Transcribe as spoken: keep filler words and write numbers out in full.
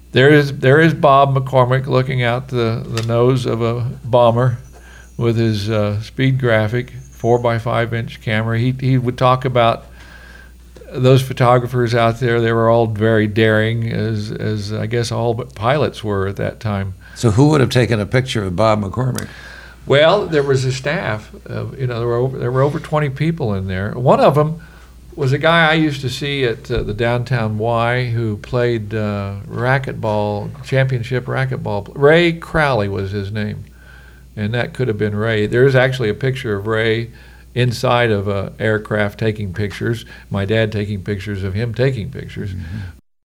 there is there is Bob McCormick looking out the, the nose of a bomber with his uh, Speed Graphic four by five inch camera. He he would talk about those photographers out there. They were all very daring, as as I guess all but pilots were at that time. So who would have taken a picture of Bob McCormick? Well, there was a staff. Of, you know, there were over, there were over twenty people in there. One of them was a guy I used to see at uh, the downtown Y who played uh, racquetball, championship racquetball. Ray Crowley was his name, and that could have been Ray. There is actually a picture of Ray inside of an aircraft taking pictures. My dad taking pictures of him taking pictures. Mm-hmm.